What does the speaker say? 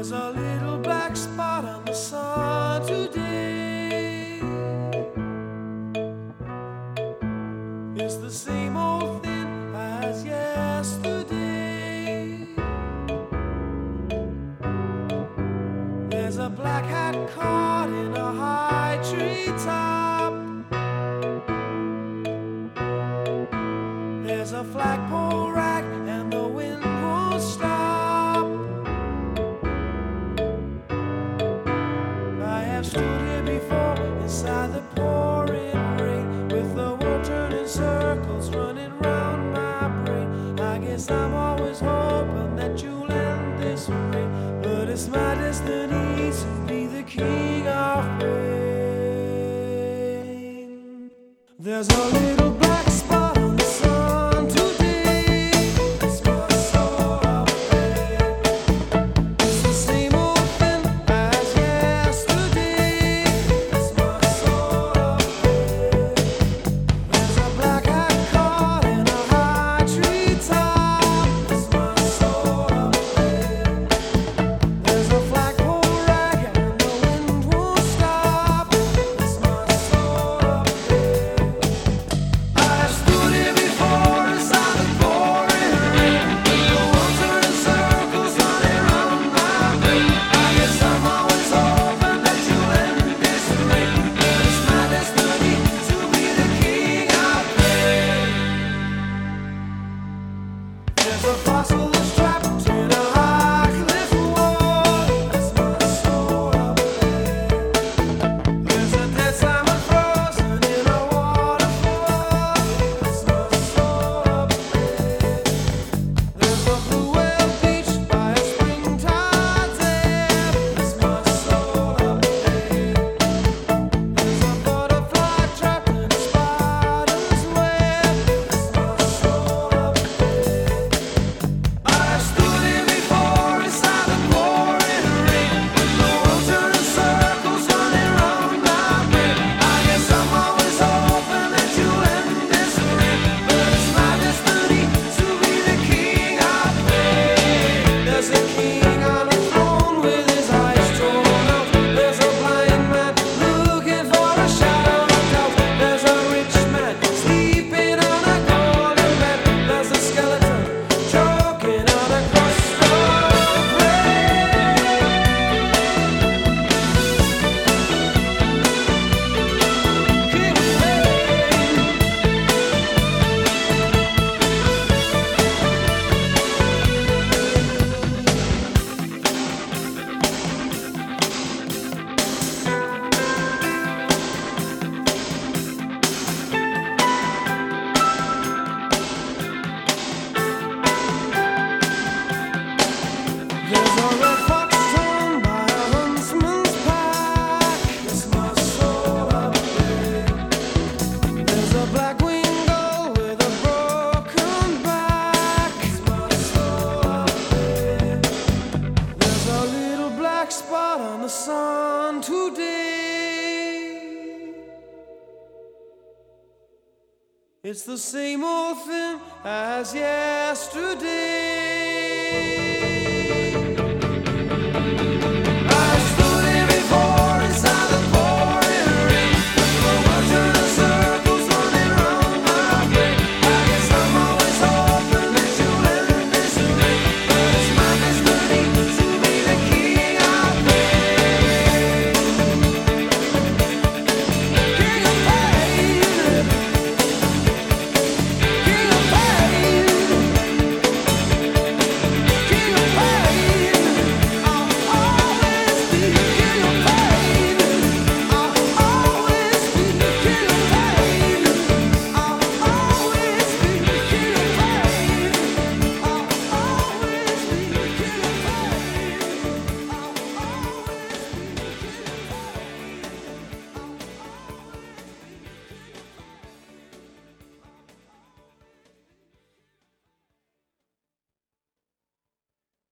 There's a little black spot on the sun today. It's the same old thing as yesterday. There's a black hat caught in a high tree top. There's a flagpole rack and the wind won't stop. I have stood here before inside the pouring rain, with the world turning circles running round my brain. I guess I'm always hoping that you'll end this way, but it's my destiny to be the king of pain. There's a little black spot on the sun today. It's my soul of pain. It's the same old thing as yesterday. It's my soul of pain. There's a black hat caught in a high tree top. It's my soul of pain. There's a flagpole rag and the wind won't stop. It's my soul of pain. I stood here before inside the pouring rain, with the world turning circles running round my brain. I guess I'm always hoping that you'll end this way, but it's my destiny to be the king of pain. There's a fossil that's trapped in a high cliff wall. That's my soul of pain. There's a dead salmon frozen in a waterfall. That's my soul of pain. There's a blue whale beached by a springtide dam. That's my soul of pain. There's a butterfly trapped in a spider's web. That's my soul of pain. I stood here before inside the pouring rain, with the world turning circles running round my brain. I guess I'm always hoping that you'll end this way, but it's my destiny to be the king of pain. There's a king on a throne with his eyes drawn out. There's a blind man looking for a shadow of doubt. There's a rich man sleeping on a golden bed. There's a skeleton choking on a crust of bread. King of pain. There's a red fox torn by a huntsman's pack. It's my soul of pain. There's a black-winged gull with a broken back. It's my soul of pain. There's a little black spot on the sun today. It's the same old thing as yesterday.